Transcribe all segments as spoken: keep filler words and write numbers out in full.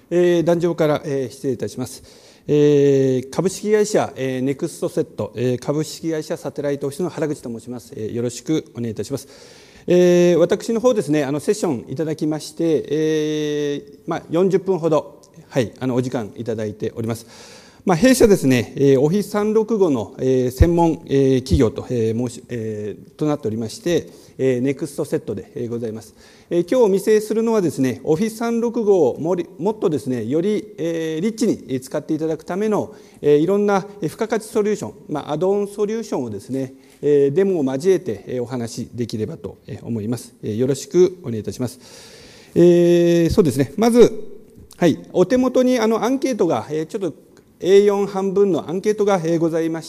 えー、壇上から、えー、失礼いたします。えー、株式会社、えー、ネクストセット、えー、株式会社サテライトオフィスの原口と申します。えー、よろしくお願いいたします。えー、私の方ですね、あのセッションいただきまして、えーまあ、よんじゅっぷんほど、はい、あのお時間いただいております。まあ、弊社ですね、オフィスさんろくごの専門企業と申しとなっておりまして、ネクストセットでございます。今日お見せするのはですね、オフィスさんろくごをもっとですね、よりリッチに使っていただくためのいろんな付加価値ソリューション、まあ、アドオンソリューションをですね、デモを交えてお話しできればと思います。よろしくお願いいたします。えー、そうですね、まず、はい、お手元にあのアンケートがちょっとエーよん 半分のアンケートがございまして、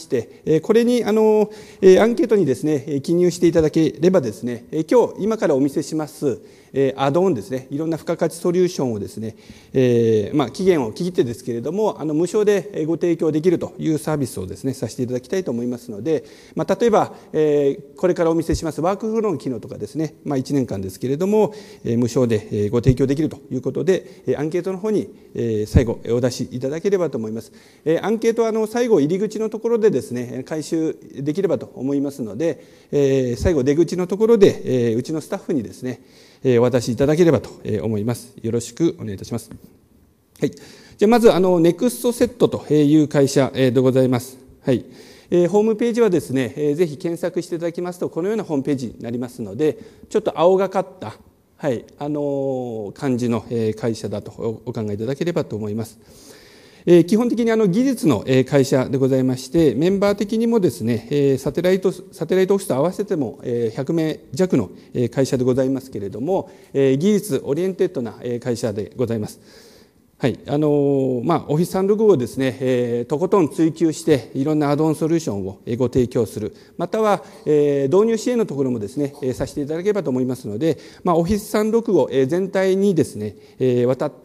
これにあのアンケートにですね記入していただければですね、今日今からお見せしますアドオンですね、いろんな付加価値ソリューションをですね、えー、まあ期限を切ってですけれども、あの無償でご提供できるというサービスをですねさせていただきたいと思いますので、まあ、例えば、えー、これからお見せしますワークフローの機能とかですね、まあ、いちねんかんですけれども、えー、無償でご提供できるということで、アンケートの方に最後お出しいただければと思います。アンケートはあの最後入り口のところでですね回収できればと思いますので、最後出口のところでうちのスタッフにですねお渡しいただければと思います。よろしくお願いいたします。はい、じゃあまずあのネクストセットという会社でございます。はい、ホームページはですねぜひ検索していただきますとこのようなホームページになりますので、ちょっと青がかったはい、あの感じの会社だとお考えいただければと思います。基本的にあの技術の会社でございまして、メンバー的にもですねサテライトサテライトオフィスと合わせてもひゃくめい弱の会社でございますけれども、技術オリエンテッドな会社でございます。はい、あのまあオフィスさんろくごをですね、えー、とことん追求していろんなアドオンソリューションをご提供する、または、えー、導入支援のところもですね、えー、させていただければと思いますので、まあオフィスさんろくご全体にですね、えー、わたって、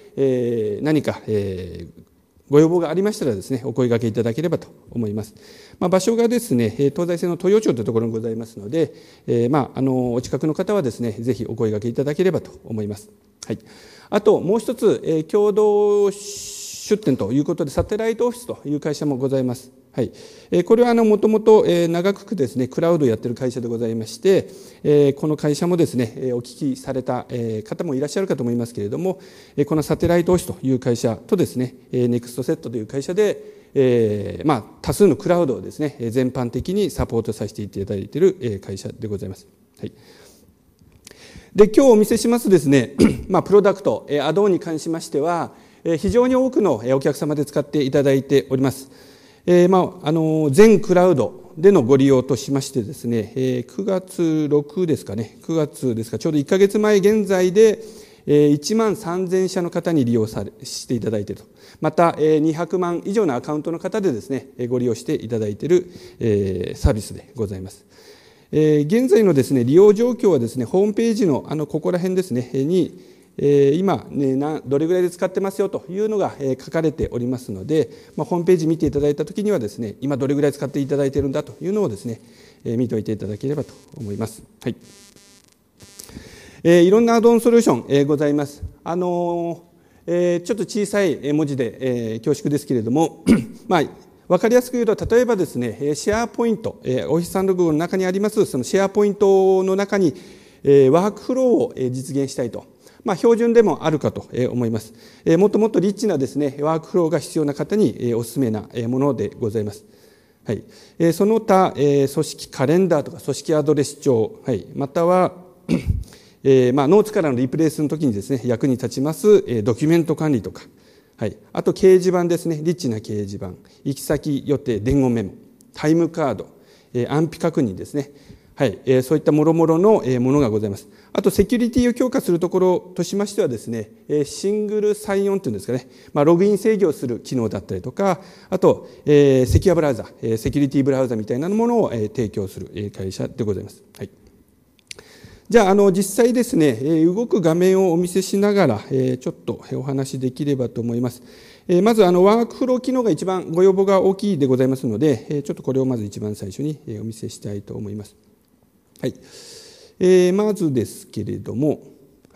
えー、何か、えーご要望がありましたらですね、お声掛けいただければと思います。まあ、場所がですね、東西線の豊町というところにございますので、えー、まあ、あの、お近くの方はですね、ぜひお声掛けいただければと思います。はい。あと、もう一つ、えー、共同出店ということで、サテライトオフィスという会社もございます。はい、これはもともと長くですねクラウドをやっている会社でございまして、この会社もですねお聞きされた方もいらっしゃるかと思いますけれども、このサテライトオフィスという会社とですねネクストセットという会社で、えーまあ、多数のクラウドをですね全般的にサポートさせていただいている会社でございます。はい、で今日お見せしますですね、まあ、プロダクトアドオンに関しましては非常に多くのお客様で使っていただいております。えーまあ、あの全クラウドでのご利用としましてですね、えー、くがつろくですかね、くがつですか、ちょうどいっかげつまえ現在で、えー、いちまんさんぜんしゃの方に利用されしていただいていると、また、えー、にひゃくまん以上のアカウントの方でですねご利用していただいている、えー、サービスでございます。えー、現在のですね利用状況はですねホームページのあのここら辺ですねに今、ね、どれぐらいで使ってますよというのが書かれておりますので、まあ、ホームページ見ていただいたときにはですね今どれぐらい使っていただいているんだというのをですね見ておいていただければと思います。はい、えー、いろんなアドオンソリューション、えー、ございます。あのーえー、ちょっと小さい文字で、えー、恐縮ですけれどもまあ分かりやすく言うと、例えばですねシェアポイント、えー、オフィスさんろくごの中にありますそのシェアポイントの中に、えー、ワークフローを実現したいと、まあ、標準でもあるかと思います。もっともっとリッチなですね、ワークフローが必要な方にお勧めなものでございます。はい。その他、組織カレンダーとか組織アドレス帳、はい。または、えー、まあノーツからのリプレイスの時にですね、役に立ちますドキュメント管理とか、はい。あと掲示板ですね、リッチな掲示板、行き先予定伝言メモ、タイムカード、安否確認ですね。はい、えー、そういったもろもろのものがございます。あと、セキュリティを強化するところとしましてはですね、シングルサインオンというんですかね、まあ、ログイン制御をする機能だったりとか、あと、えー、セキュアブラウザ、セキュリティブラウザみたいなものを提供する会社でございます。はい。じゃあ、あの、実際ですね、動く画面をお見せしながら、ちょっとお話できればと思います。まず、あの、ワークフロー機能が一番ご要望が大きいでございますので、ちょっとこれをまず一番最初にお見せしたいと思います。はい。えー、まずですけれども、はい。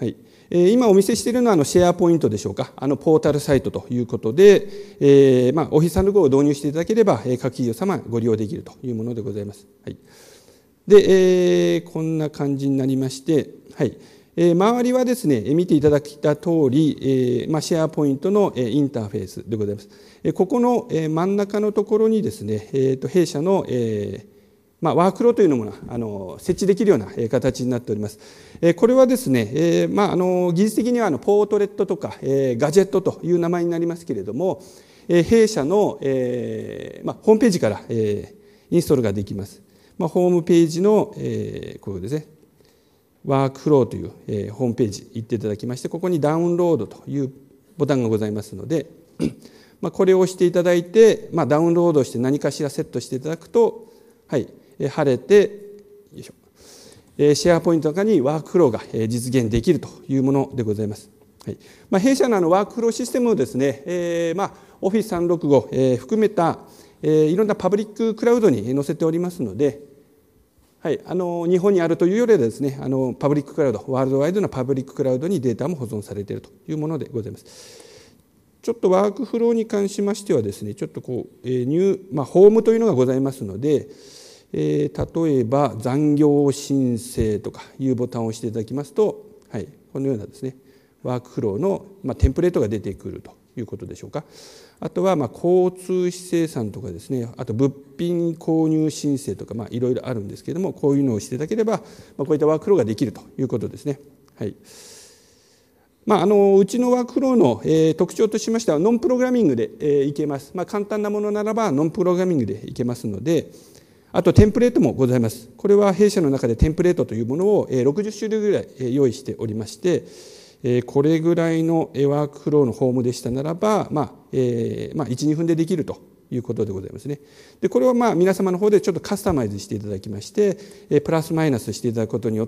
今お見せしているのはあのシェアポイントでしょうか、あのポータルサイトということで、えーまあ、オフィス スリーシーシーゴー を導入していただければ、各企業様ご利用できるというものでございます。はい、で、えー、こんな感じになりまして、はい、えー、周りはですね、見ていただいた通り、えーまあ、シェアポイントのインターフェースでございます。ここの真ん中のところにですね、えー、と弊社の、えーまあ、ワークフローというのもあの設置できるような形になっております。これはですね、えーまあ、あの技術的にはあのポートレットとか、えー、ガジェットという名前になりますけれども、えー、弊社の、えーまあ、ホームページから、えー、インストールができます。まあ、ホームページの、えー、これですね、ワークフローという、えー、ホームページ行っていただきまして、ここにダウンロードというボタンがございますので、まあこれを押していただいて、まあ、ダウンロードして何かしらセットしていただくと、はい、晴れて、よいしょ、シェアポイントの中にワークフローが実現できるというものでございます。はい、まあ、弊社のあのワークフローシステムをですね、えー、まあ オフィスさんろくご、えー、含めた、えー、いろんなパブリッククラウドに載せておりますので、はい、あの日本にあるというよりはですね、あのパブリッククラウド、ワールドワイドなパブリッククラウドにデータも保存されているというものでございます。ちょっとワークフローに関しましてはですね、ちょっとこう、えーニューまあ、ホームというのがございますので、えー、例えば残業申請とかいうボタンを押していただきますと、はい、このようなですね、ワークフローの、まあ、テンプレートが出てくるということでしょうか。あとはまあ交通費精算とかですね、あと物品購入申請とか、まあ、いろいろあるんですけれども、こういうのをしていただければ、まあ、こういったワークフローができるということですね。はい、まあ、あのうちのワークフローの、えー、特徴としましてはノンプログラミングで、えー、いけます。まあ、簡単なものならばノンプログラミングでいけますので、あとテンプレートもございます。これは弊社の中でテンプレートというものをろくじゅっ種類ぐらい用意しておりまして、これぐらいのワークフローのフォームでしたならば、まあえーまあ、いち、にふんでできるということでございますね。でこれはまあ皆様の方でちょっとカスタマイズしていただきまして、プラスマイナスしていただくことによって、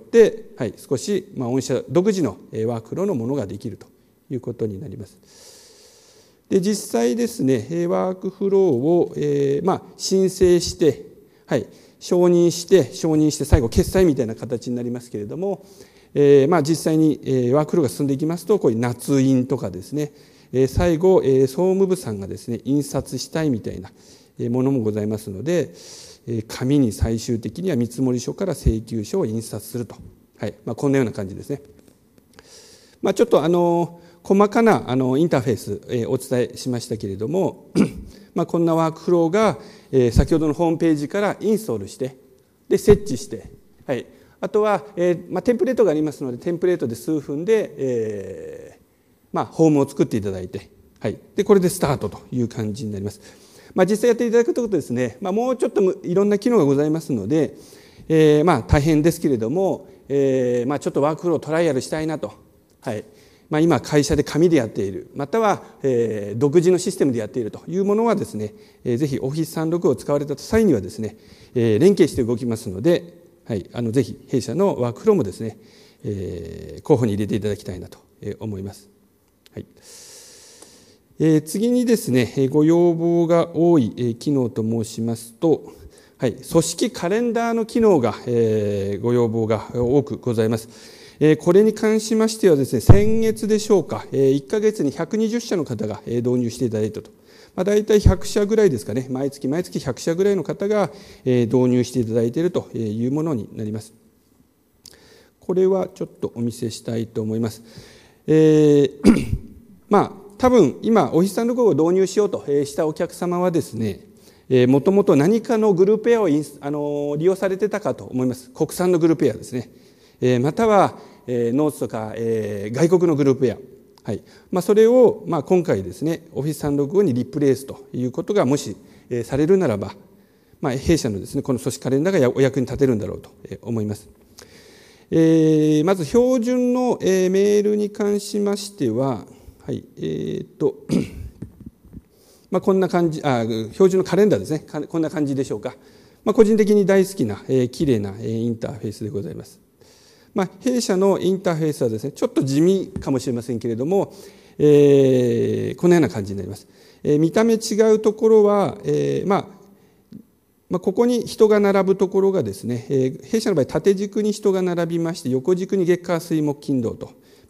はい、少しまあ御社独自のワークフローのものができるということになります。で実際ですね、ワークフローを、えーまあ、申請して、はい、承認して承認して最後決済みたいな形になりますけれども、えーまあ、実際に、えー、ワークフローが進んでいきますと、こういう捺印とかですね、えー、最後、えー、総務部さんがですね印刷したいみたいなものもございますので、えー、紙に最終的には見積書から請求書を印刷すると、はいまあ、こんなような感じですね。まあ、ちょっとあの細かなあのインターフェース、えー、お伝えしましたけれどもまあこんなワークフローが、えー、先ほどのホームページからインストールしてで設置して、はい、あとは、えーまあ、テンプレートがありますのでテンプレートで数分で、えーまあ、ホームを作っていただいて、はい、でこれでスタートという感じになります。まあ、実際やっていただくとですね、まあ、もうちょっといろんな機能がございますので、えーまあ、大変ですけれども、えーまあ、ちょっとワークフローをトライアルしたいなと、はいまあ、今会社で紙でやっているまたは、えー、独自のシステムでやっているというものはですね、えー、ぜひ オフィスさんろくご を使われた際にはですね、えー、連携して動きますので、はい、あのぜひ弊社のワークフローもですね、えー、候補に入れていただきたいなと思います。はいえー、次にですねご要望が多い機能と申しますと、はい、組織カレンダーの機能が、えー、ご要望が多くございます。これに関しましてはですね、先月でしょうか、いっかげつにひゃくにじゅっしゃの方が導入していただいたと、まあ、大体ひゃくしゃぐらいですかね、毎月毎月ひゃくしゃぐらいの方が導入していただいているというものになります。これはちょっとお見せしたいと思います。えー、まあ多分今オフィスさんろくごを導入しようとしたお客様はですね、もともと何かのグループウェアをインスあの利用されてたかと思います。国産のグループウェアですね。またはノーツとか外国のグループウェア、はいまあ、それをまあ今回ですね オフィスさんろくご にリプレイスということがもしされるならば、まあ、弊社のですねこの組織カレンダーがお役に立てるんだろうと思います。えー、まず標準のメールに関しましては、はいえー、っとまあこんな感じあ標準のカレンダーですね、こんな感じでしょうか。まあ、個人的に大好きな、えー、綺麗なインターフェースでございます。まあ、弊社のインターフェースはですねちょっと地味かもしれませんけれども、えー、このような感じになります。えー、見た目違うところは、えーまあまあ、ここに人が並ぶところがですね、えー、弊社の場合縦軸に人が並びまして横軸に月火水木金土と、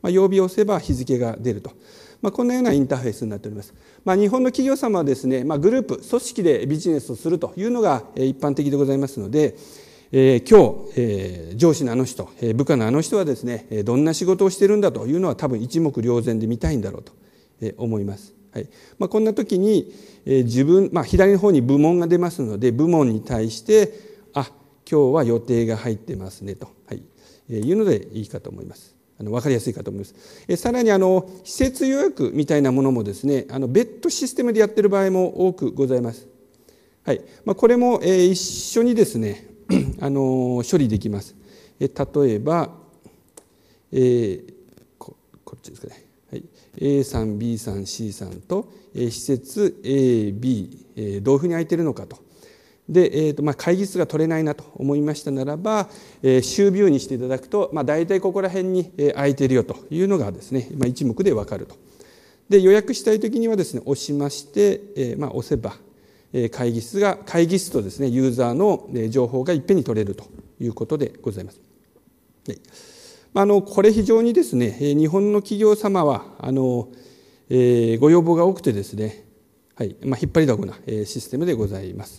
まあ、曜日を押せば日付が出ると、まあ、こんなようなインターフェースになっております。まあ、日本の企業様はですね、まあ、グループ組織でビジネスをするというのが一般的でございますので、えー、今日、えー、上司のあの人、えー、部下のあの人はですね、どんな仕事をしているんだというのは多分一目瞭然で見たいんだろうと思います。はい。まあ、こんな時に、えー、自分、まあ、左の方に部門が出ますので、部門に対してあ、今日は予定が入ってますねと、はい、えー、いうのでいいかと思います。あの分かりやすいかと思います。えー、さらにあの施設予約みたいなものもですね、あの別途システムでやっている場合も多くございます。はい。まあ、これも、えー、一緒にですねあの処理できます。えー、例えば、えー、こ, こっちですかね。はい、エーさん、ビーさん、シーさんと、えー、施設 エー、ビー、えー、どういうふうに空いているのかと。で、えーとまあ、会議室が取れないなと思いましたならば、えー、週ビューにしていただくと、まあ、大体ここら辺に空いているよというのがですね、まあ、一目で分かると。で、予約したいときにはですね、押しまして、えーまあ、押せば、会議室が会議室とですねユーザーの情報がいっぺんに取れるということでございます。はい、あのこれ非常にですね日本の企業様はあの、えー、ご要望が多くてですね、はいまあ、引っ張りだこなシステムでございます。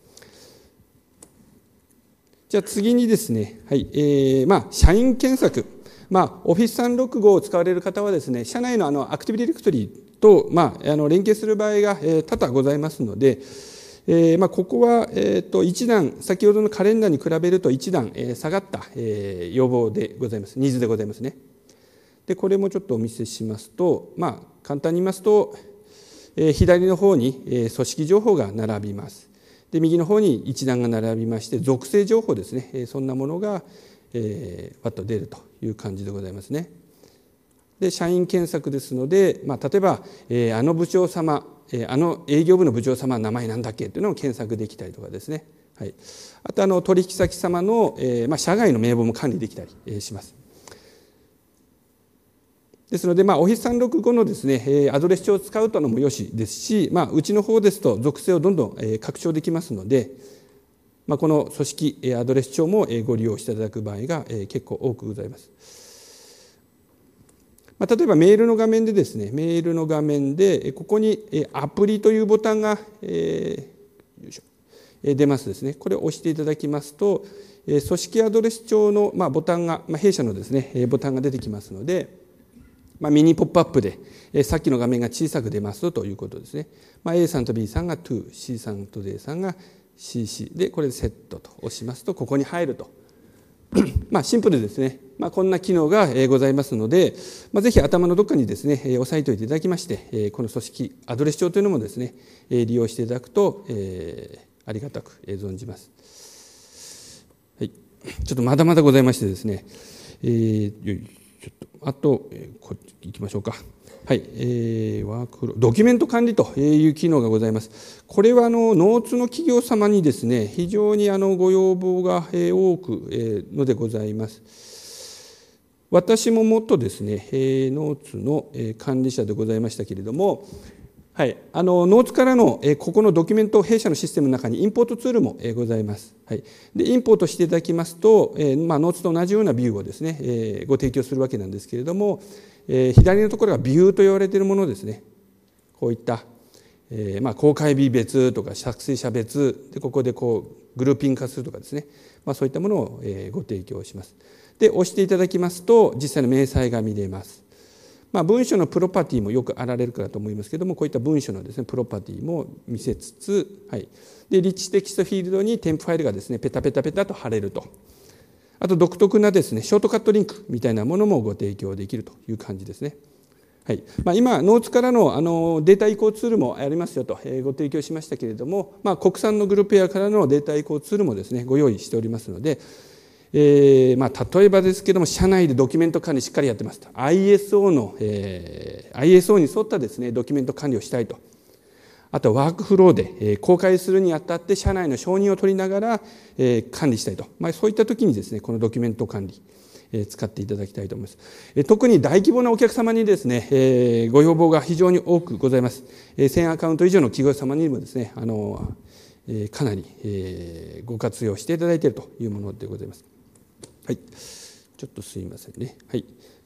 じゃあ次にですね、はいえーまあ、社員検索、まあ、オフィスさんろくごを使われる方はですね、社内のあのアクティブディレクトリーと、まあ、あの連携する場合が、えー、多々ございますので、えーまあ、ここは、えー、と一段先ほどのカレンダーに比べると一段、えー、下がった、えー、要望でございます。ニーズでございますね。でこれもちょっとお見せしますと、まあ、簡単に言いますと、えー、左の方に、えー、組織情報が並びます。で右の方に一覧が並びまして、属性情報ですね、えー、そんなものが、えー、わっと出るという感じでございますね。で社員検索ですので、まあ、例えば、えー、あの部長様、えー、あの営業部の部長様の名前なんだっけというのを検索できたりとかですね、はい、あとあの取引先様の、えーまあ、社外の名簿も管理できたり、えー、します。ですので、まあ、オフィスさんろくごのですね、アドレス帳を使うというのもよしですし、まあ、うちの方ですと属性をどんどん拡張できますので、まあ、この組織アドレス帳もご利用していただく場合が結構多くございます。まあ、例えばメールの画面でですね、メールの画面でここにアプリというボタンが、えー、よいしょ出ますですね。これを押していただきますと、組織アドレス帳のボタンが、まあ、弊社のですねボタンが出てきますので、まあ、ミニポップアップで、えー、さっきの画面が小さく出ますということですね。まあ、A さんと B さんが トゥー、C さんと D さんが シーシー で、これでセットと押しますとここに入るとまあシンプルですね。まあ、こんな機能がございますので、まあ、ぜひ頭のどっかにですね押さえておいていただきまして、この組織アドレス帳というのもですね利用していただくと、えー、ありがたく存じます。はい、ちょっとまだまだございましてですね、えーちょっとあと、えー、こっち行きましょうか。はい、えー、ワークフロードキュメント管理という機能がございます。これはあのノーツの企業様にですね非常にあのご要望が多くのでございます。私ももっとですねノーツの管理者でございましたけれども、はい、あのノーツからのここのドキュメント弊社のシステムの中にインポートツールもございます。はい、でインポートしていただきますと、まあ、ノーツと同じようなビューをですねご提供するわけなんですけれども、左のところがビューと言われているものですね。こういった、えーまあ、公開日別とか作成者別でここでこうグルーピング化するとかですね、まあ、そういったものをご提供します。で押していただきますと実際の明細が見れます。まあ、文書のプロパティもよくあられるかと思いますけれども、こういった文書のですねプロパティも見せつつ、はい、でリッチテキストフィールドに添付ファイルがですねペタペタペタと貼れると。あと独特なですねショートカットリンクみたいなものもご提供できるという感じですね。はいまあ、今ノーツからのあのデータ移行ツールもありますよと、えー、ご提供しましたけれども、まあ、国産のグループウェアからのデータ移行ツールもですねご用意しておりますので、えーまあ、例えばですけども社内でドキュメント管理しっかりやってますと アイエスオー の、えー、アイエスオー に沿ったですねドキュメント管理をしたいと。あとワークフローで、えー、公開するにあたって社内の承認を取りながら、えー、管理したいと、まあ、そういった時にですねこのドキュメント管理、えー、使っていただきたいと思います。えー、特に大規模なお客様にですね、えー、ご要望が非常に多くございます。えー、せんアカウント以上の企業様にもですねあの、えー、かなり、えー、ご活用していただいているというものでございます。はい、ちょっとすいませんね。はい、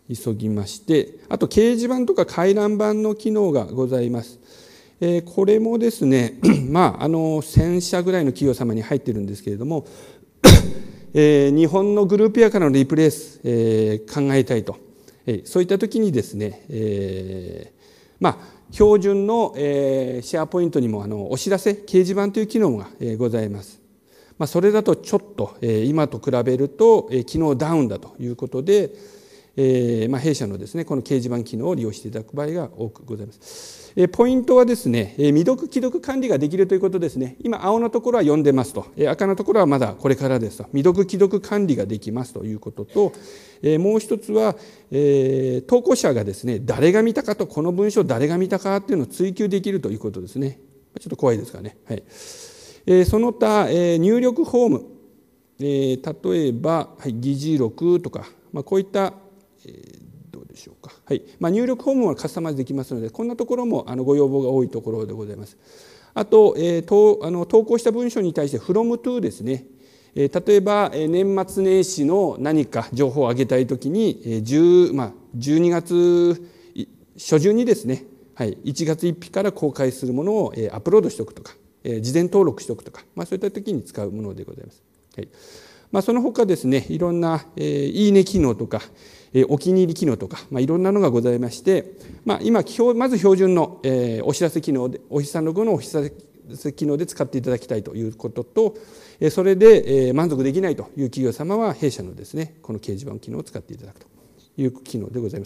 急ぎまして、あと掲示板とか回覧板の機能がございます。えー、これもですね、まあ、あのせんしゃぐらいの企業様に入っているんですけれども、えー、日本のグループやからのリプレイス、えー、考えたいと、えー、そういった時にですね、えー、まあ標準の、えー、シェアポイントにもあのお知らせ掲示板という機能が、えー、ございます。まあ、それだとちょっと、えー、今と比べると、えー、機能ダウンだということで、えーまあ、弊社のですねこの掲示板機能を利用していただく場合が多くございます。えー、ポイントはですね、えー、未読既読管理ができるということですね。今青のところは読んでますと、えー、赤のところはまだこれからですと、未読既読管理ができますということと、えー、もう一つは、えー、投稿者がですね誰が見たかと、この文章誰が見たかっていうのを追求できるということですね。ちょっと怖いですかね。はい。えー、その他、えー、入力フォーム、えー、例えば、はい、議事録とか、まあ、こういったえー、どうでしょうか、はいまあ、入力フォームはカスタマイズできますので、こんなところもあのご要望が多いところでございます。あと、えー、とあの投稿した文章に対して from to ですね、えー、例えば、えー、年末年始の何か情報を上げたいときに、えー10まあ、じゅうにがつ初旬にですね、はい、いちがつついたちから公開するものを、えー、アップロードしておくとか、えー、事前登録しておくとか、まあ、そういったときに使うものでございます。はいまあ、その他ですね、いろんな、えー、いいね機能とか、えー、お気に入り機能とか、まあ、いろんなのがございまして、まあ、今まず標準の、えー、お知らせ機能で、オフィスさんろくのお知らせ機能で使っていただきたいということと、えー、それで、えー、満足できないという企業様は弊社のですねこの掲示板機能を使っていただくという機能でございます。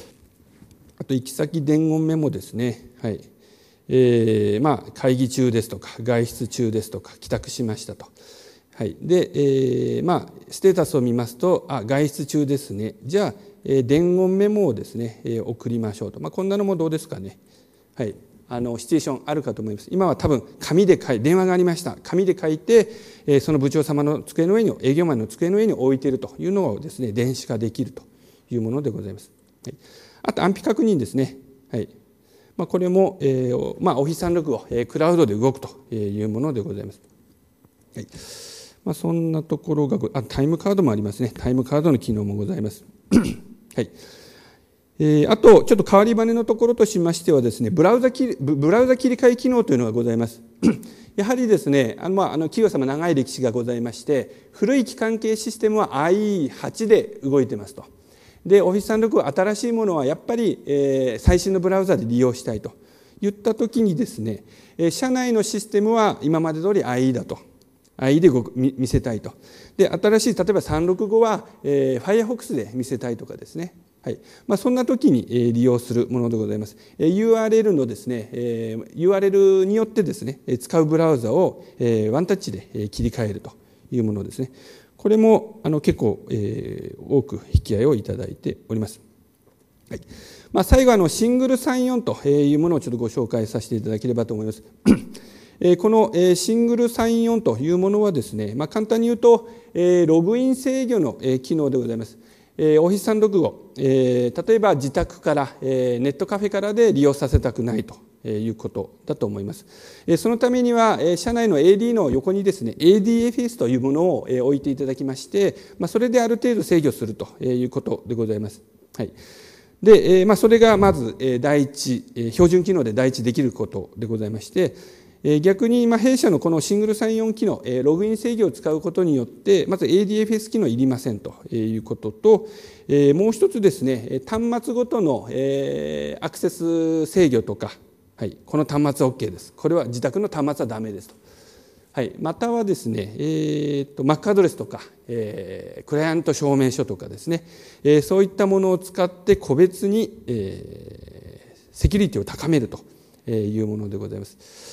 あと行き先伝言メモですね。はい。えー、まあ会議中ですとか外出中ですとか帰宅しましたと。はい、で、えー、まあステータスを見ますと、あ外出中ですね。じゃあ、えー、伝言メモをですね、えー、送りましょうと。まあこんなのもどうですかね。はい。あのシチュエーションあるかと思います。今は多分紙で書い電話がありました。紙で書いて、えー、その部長様の机の上に営業マンの机の上に置いているというのをですね電子化できるというものでございます。はい。あと安否確認ですね。はい。まあこれも、えー、まあオフィスさんろくを、えー、クラウドで動くというものでございます。はい。まあ、そんなところがあタイムカードもありますね。タイムカードの機能もございます。はいえー、あとちょっと変わり種のところとしましてはですねブラウザ切り、ブラウザ切り替え機能というのがございます。やはりですねあの、まあ、あの企業様長い歴史がございまして、古い機関系システムは アイイーはち で動いてますと。でオフィスさんろくは新しいものはやっぱり、えー、最新のブラウザで利用したいといったときにですね、えー、社内のシステムは今まで通り アイイー だと。アイイー で見せたいと。で新しい例えばさんろくごは、えー、Firefox で見せたいとかですね、はいまあ、そんな時に、えー、利用するものでございます。えー、ユーアールエル のですね、えー、ユーアールエル によってですね使うブラウザを、えー、ワンタッチで、えー、切り替えるというものですね。これもあの結構、えー、多く引き合いをいただいております。はいまあ、最後あのシングルサインオンというものをちょっとご紹介させていただければと思います。このシングルサインオンというものはですね、まあ、簡単に言うとログイン制御の機能でございます。オフィスさんろくご、例えば自宅からネットカフェからで利用させたくないということだと思います。そのためには社内の エーディー の横にですね エーディーエフエス というものを置いていただきまして、まあ、それである程度制御するということでございます。はいでまあ、それがまず第一標準機能で第一できることでございまして、逆に弊社のこのシングルサインオン機能ログイン制御を使うことによってまず エーディーエフエス 機能いりませんということと、もう一つですね端末ごとのアクセス制御とか、はい、この端末は OK です、これは自宅の端末はダメですと、はい、またはですね、えー、と Mac アドレスとか、えー、クライアント証明書とかですね、えー、そういったものを使って個別に、えー、セキュリティを高めるというものでございます。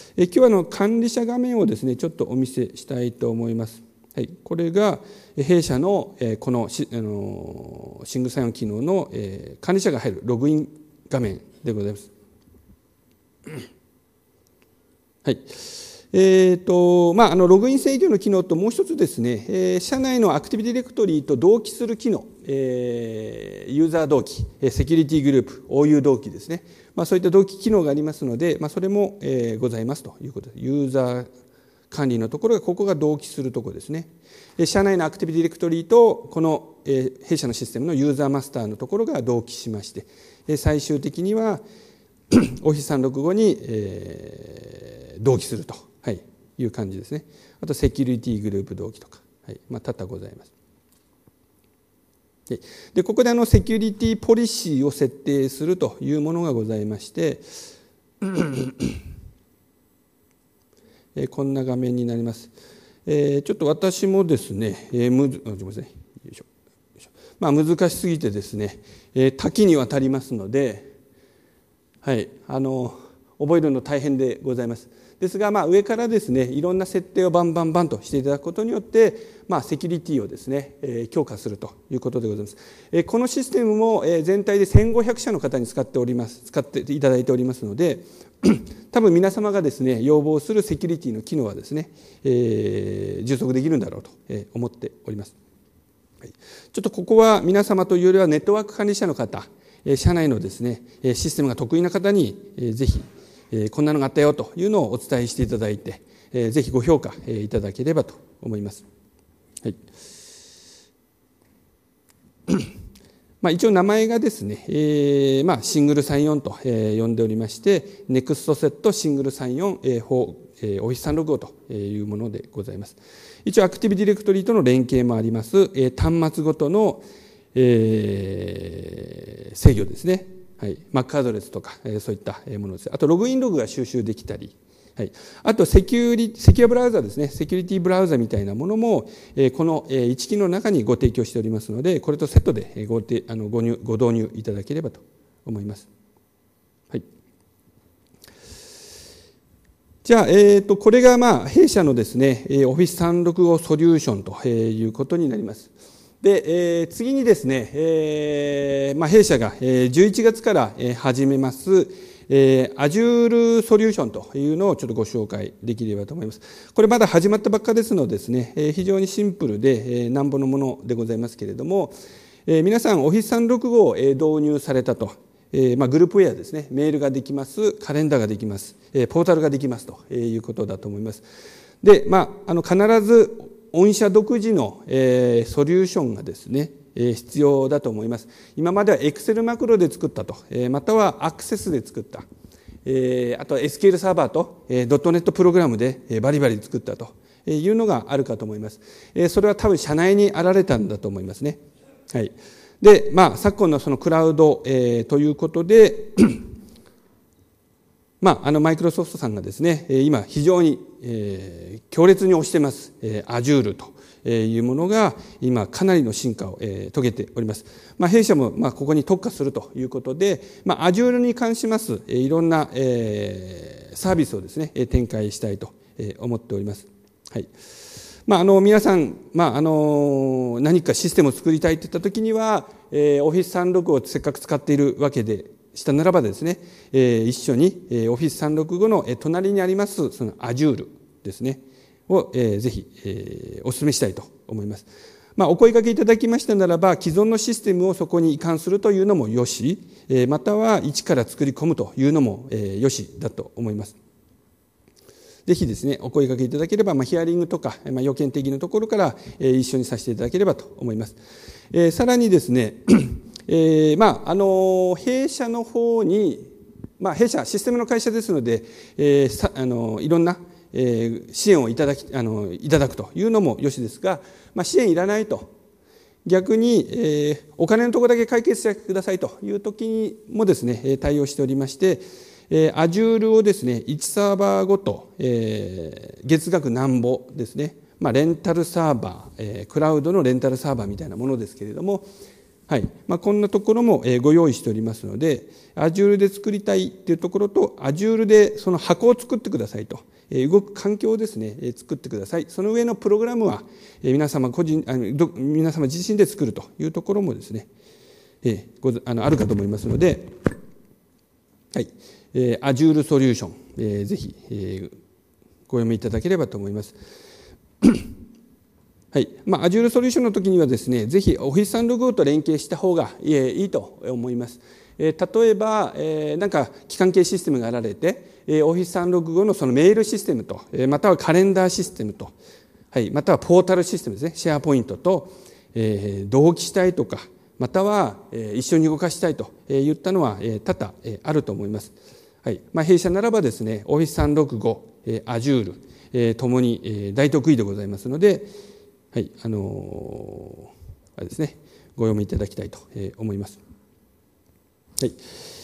今日はあの管理者画面をですねちょっとお見せしたいと思います。はい、これが弊社のこのシングルサインオン機能の管理者が入るログイン画面でございます。はい。えーとまあ、あのログイン制御の機能ともう一つですね、えー、社内のアクティブディレクトリと同期する機能、えー、ユーザー同期、セキュリティグループ、オーユー 同期ですね、まあ、そういった同期機能がありますので、まあ、それも、えー、ございますということです。ユーザー管理のところが、ここが同期するところですね。社内のアクティブディレクトリとこの弊社のシステムのユーザーマスターのところが同期しまして、最終的にはオフィスさんびゃくろくじゅうごに同期するという感じですね。あとセキュリティグループ同期とか、はい、まあ、多々ございます。でここであのセキュリティポリシーを設定するというものがございましてこんな画面になります。えー、ちょっと私もですね、えー、むずあごめんなさい、よいしょよいしょ、まあ、難しすぎてですね、えー、多岐にわたりますので、はい、あの覚えるの大変でございます。ですが、まあ、上からですね、いろんな設定をバンバンバンとしていただくことによって、まあ、セキュリティをですね、えー、強化するということでございます。えー、このシステムも、えー、全体でせんごひゃくしゃの方に使っております使っていただいておりますので多分皆様がですね要望するセキュリティの機能はですね、えー、充足できるんだろうと思っております。はい、ちょっとここは皆様というよりはネットワーク管理者の方、社内のですねシステムが得意な方にぜひこんなのがあったよというのをお伝えしていただいて、ぜひご評価いただければと思います。はい、まあ、一応名前がですね、えーまあ、シングルさんじゅうよんと、えー、呼んでおりまして、ネクストセットシングルさんじゅうよん、えー、フォー、えー、オフィスさんびゃくろくじゅうごというものでございます。一応アクティブディレクトリとの連携もあります、えー、端末ごとの、えー、制御ですね。はい、マックアドレスとか、えー、そういったものです。あとログインログが収集できたり、はい、あとセキュリセキュアブラウザですね、セキュリティブラウザみたいなものも、えー、このいち機の中にご提供しておりますので、これとセットでごてあの ご, 入ご導入いただければと思います。はい、じゃあ、えー、とこれが、まあ、弊社のですね オフィスさんびゃくろくじゅうごソリューションということになります。で、えー、次にですね、えーまあ、弊社がじゅういちがつから始めますえー、Azure ソリューションというのをちょっとご紹介できればと思います。これまだ始まったばっかですのでですね、えー、非常にシンプルで、えー、なんぼのものでございますけれども、えー、皆さん オフィスさんびゃくろくじゅうごを導入されたと、えーまあ、グループウェアですね、メールができます、カレンダーができます、えー、ポータルができますということだと思います。で、まあ、あの必ず御社独自の、えー、ソリューションがですね必要だと思います。今までは Excel マクロで作ったと、または Access で作った、あと エスキューエル サーバーと ドットネット プログラムでバリバリ作ったというのがあるかと思います。それは多分社内にあられたんだと思いますね。はい、で、まあ、昨今のそのクラウド、えー、ということでまあ、あのマイクロソフトさんがですね今非常に、えー、強烈に推してます、えー、Azure というものが今かなりの進化を遂げております。まあ、弊社もまあここに特化するということで、まあ、Azure に関しますいろんなサービスをですね展開したいと思っております。はい、まあ、あの皆さん、まあ、あの何かシステムを作りたいといったときには オフィスさんびゃくろくじゅうごをせっかく使っているわけでしたならばですね、一緒に オフィスさんびゃくろくじゅうごの隣にありますその Azure ですねを、えー、ぜひ、えー、お勧めしたいと思います。まあ、お声掛けいただきましたならば既存のシステムをそこに移管するというのもよし、えー、または一から作り込むというのも、えー、よしだと思います。ぜひですねお声掛けいただければ、まあ、ヒアリングとか、まあ、要件的なところから、えー、一緒にさせていただければと思います。えー、さらにですね、えーまあ、あの弊社の方に、まあ、弊社システムの会社ですので、えー、さあのいろんなえー、支援をいただきあのいただくというのもよしですが、まあ、支援いらないと逆に、えー、お金のところだけ解決してくださいという時にもですね対応しておりまして、えー、Azure をですねいちサーバーごと、えー、月額なんぼですね、まあ、レンタルサーバー、えー、クラウドのレンタルサーバーみたいなものですけれども、はいまあ、こんなところもご用意しておりますので Azure で作りたいというところと Azure でその箱を作ってくださいと動く環境をですね作ってください。その上のプログラムは皆様個人あの皆様自身で作るというところもですねえあのあるかと思いますので、はい、Azure ソリューション、えー、ぜひ、えー、ご読みいただければと思います。 はいまあ、Azure ソリューションの時にはですね、ぜひ オフィスさんろくご と連携した方がいいと思います。例えば、えー、なんか機関系システムがあられて、オフィスさんろくご のそのメールシステムと、またはカレンダーシステムと、はい、またはポータルシステムですね、シェアポイントと、えー、同期したいとか、または、えー、一緒に動かしたいといったのは、えー、多々、えー、あると思います。はいまあ、弊社ならばですね、オフィスさんろくご、えー、Azure、えー、ともに、えー、大得意でございますので、はいあのー、あれですね、ご読みいただきたいと思います。はい、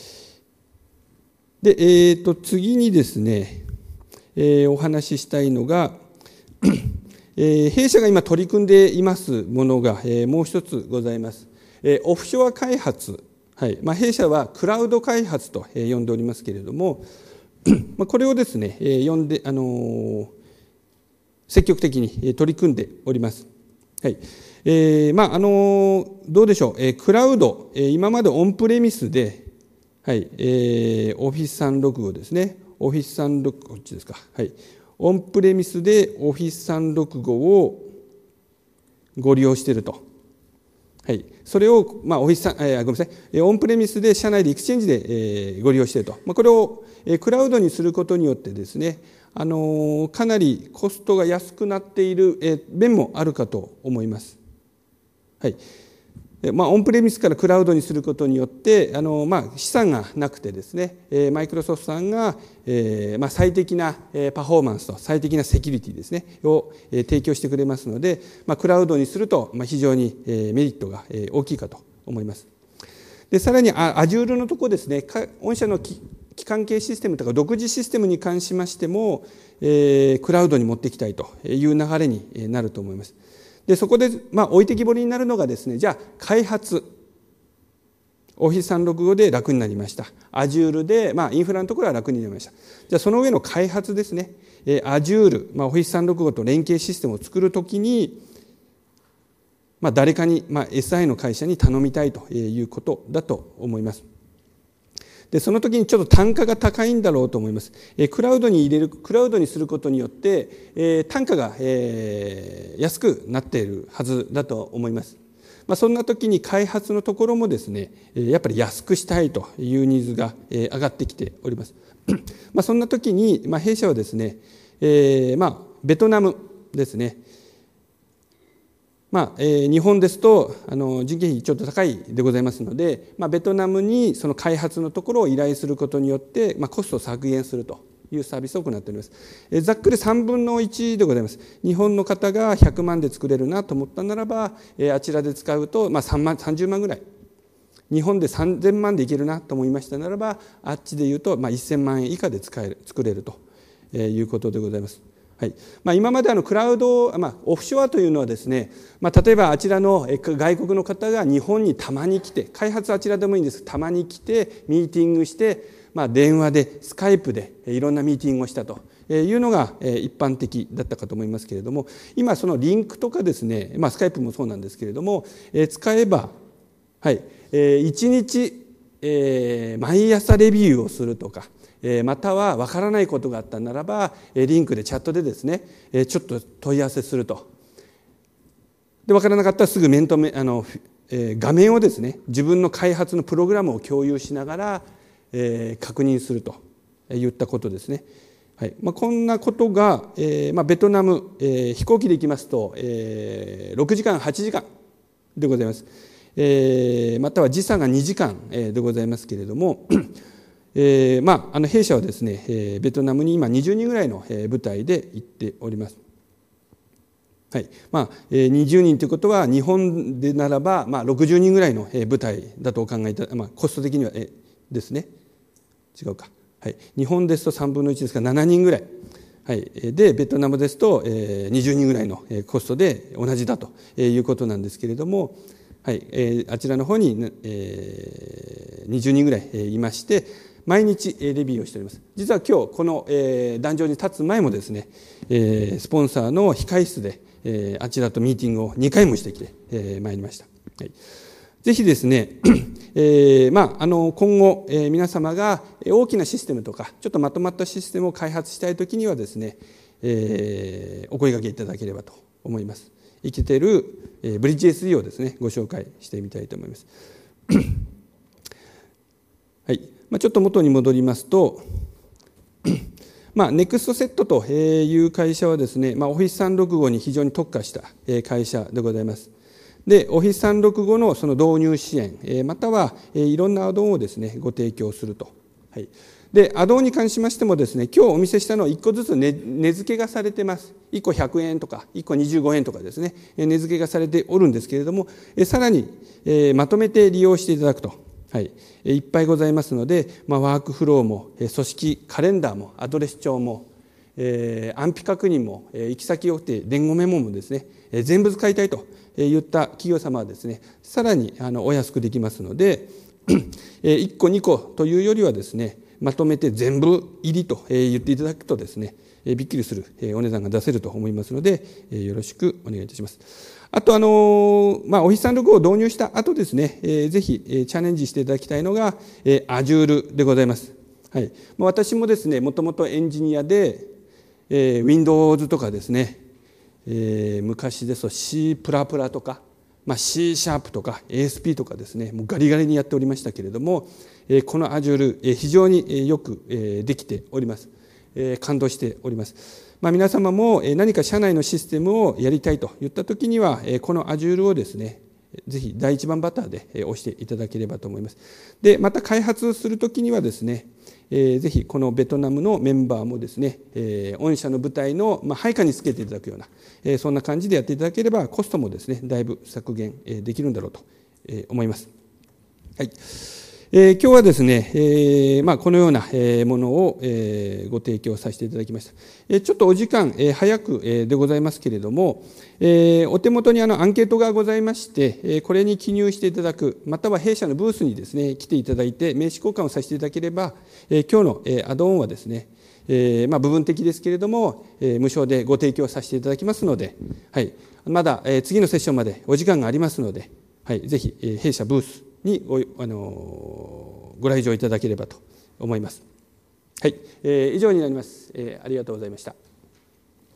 で、えー、と次にですね、えー、お話ししたいのが、えー、弊社が今取り組んでいますものが、えー、もう一つございます。えー、オフショア開発、はいまあ、弊社はクラウド開発と呼んでおりますけれども、まあ、これをですね、えー、呼んで、あのー、積極的に取り組んでおります。はいえーまああのどうでしょう、えー、クラウド、えー、今までオンプレミスで、はいえー、オフィスさんろくごですね、オフィスさんろくご、こっちですか、はい、オンプレミスでオフィスさんろくごをご利用していると。はい、それを、まあ、オフィスさん、えー、ごめんなさい、オンプレミスで社内でエクスチェンジで、えー、ご利用していると。まあ、これを、えー、クラウドにすることによってですね、あのー、かなりコストが安くなっている、えー、面もあるかと思います。はいまあ、オンプレミスからクラウドにすることによってあの、まあ、資産がなくてですね、マイクロソフトさんが、えーまあ、最適なパフォーマンスと最適なセキュリティですねを提供してくれますので、まあ、クラウドにすると、まあ、非常にメリットが大きいかと思います。でさらに Azure のところですね、御社の機関系システムとか独自システムに関しましても、えー、クラウドに持っていきたいという流れになると思います。でそこで、まあ、置いてきぼりになるのがですね、じゃあ開発、オフィスさんろくごで楽になりました。Azure で、まあ、インフラのところは楽になりました。じゃあその上の開発ですね、えー、Azure、まあ、オフィスさんろくごと連携システムを作るときに、まあ、誰かに、まあ、エスアイ の会社に頼みたいということだと思います。でその時にちょっと単価が高いんだろうと思います。えクラウドに入れる、クラウドにすることによって、えー、単価が、えー、安くなっているはずだと思います。まあ、そんな時に開発のところもですね、やっぱり安くしたいというニーズが上がってきております。まあそんな時に、まあ、弊社はですね、えー、まあベトナムですね、まあえー、日本ですとあの人件費ちょっと高いでございますので、まあ、ベトナムにその開発のところを依頼することによって、まあ、コストを削減するというサービスを行っております。えー、ざっくりさんぶんのいちでございます。日本の方がひゃくまんで作れるなと思ったならば、えー、あちらで使うと、まあ、さんまんさんじゅうまんぐらい、日本でさんぜんまんでいけるなと思いましたならば、あっちでいうと、まあ、せんまんえん以下で使える作れるということでございます。はいまあ、今まであのクラウド、まあ、オフショアというのはですね、まあ、例えばあちらの外国の方が日本にたまに来て、開発あちらでもいいんですが、たまに来てミーティングして、まあ、電話でスカイプでいろんなミーティングをしたというのが一般的だったかと思いますけれども、今そのリンクとかですね、まあ、スカイプもそうなんですけれども、使えば、はい、いちにち毎朝レビューをするとか、または分からないことがあったならばリンクでチャットでですねちょっと問い合わせすると。で分からなかったらすぐ面と面あの画面をですね、自分の開発のプログラムを共有しながら確認するといったことですね。はいまあ、こんなことが、えーまあ、ベトナム、えー、飛行機で行きますと、えー、ろくじかんはちじかんでございます。えー、または時差がにじかんでございますけれどもえーまあ、あの弊社はですね、えー、ベトナムに今にじゅうにんぐらいの部隊で行っております。はいまあえー、にじゅうにんということは日本でならば、まあ、ろくじゅうにんぐらいの部隊だとお考えた、まあ、コスト的にはえですね違うか、はい、日本ですとさんぶんのいちですからしちにんぐらい、はい、でベトナムですと、えー、にじゅうにんぐらいのコストで同じだということなんですけれども、はいえー、あちらの方に、えー、にじゅうにんぐらいいまして毎日レビューをしております。実は今日この壇上に立つ前もですね、スポンサーの控室であちらとミーティングをにかいもしてきてまいりました。はい、ぜひですね、えーまあ、あの今後皆様が大きなシステムとかちょっとまとまったシステムを開発したいときにはですね、えー、お声掛けいただければと思います。 生きているブリッジ エスディー をですねご紹介してみたいと思います。はい、まあ、ちょっと元に戻りますと、まあ、ネクストセットという会社はですね、まあ、オフィスさんろくごに非常に特化した会社でございます。で、オフィスさんろくごのその導入支援、またはいろんなアドオンをですねご提供すると。はい、で、アドオンに関しましてもですね、今日お見せしたのはいっこずつ値付けがされてます。いっこひゃくえんとかいっこにじゅうごえんとかですね、値付けがされておるんですけれども、さらにまとめて利用していただくと、はい、いっぱいございますので、まあ、ワークフローも組織カレンダーもアドレス帳も、えー、安否確認も行き先予定伝言メモもですね全部使いたいといった企業様はですねさらにあのお安くできますのでいっこにこというよりはですねまとめて全部入りと言っていただくとですねびっくりするお値段が出せると思いますのでよろしくお願いいたします。あとあの、まあ、オフィスさんろくごを導入した後ですね、えー、ぜひ、えー、チャレンジしていただきたいのが、えー、Azure でございます。はい。まあ、私もですね、もともとエンジニアで、えー、Windows とかですね、えー、昔ですと C++ とか、まあ、C シャープとか エーエスピー とかですね、もうガリガリにやっておりましたけれども、えー、この Azure、えー、非常によく、えー、できております。えー、感動しております。まあ、皆様も何か社内のシステムをやりたいといったときには、この Azure をですね、ぜひ第一番バターで押していただければと思います。で、また開発するときにはですね、ぜひこのベトナムのメンバーもですね、御社の部隊の配下につけていただくような、そんな感じでやっていただければ、コストもですね、だいぶ削減できるんだろうと思います。はい。えー、今日はですね、えーまあ、このようなものを、えー、ご提供させていただきました。えー、ちょっとお時間、えー、早く、えー、でございますけれども、えー、お手元にあのアンケートがございまして、えー、これに記入していただく、または弊社のブースにですね、来ていただいて名刺交換をさせていただければ、えー、今日の、えー、アドオンはですね、えーまあ、部分的ですけれども、えー、無償でご提供させていただきますので、はい、まだ、えー、次のセッションまでお時間がありますので、はい、ぜひ、えー、弊社ブースにご、あのー、ご来場いただければと思います。はい、えー、以上になります。えー、ありがとうございました。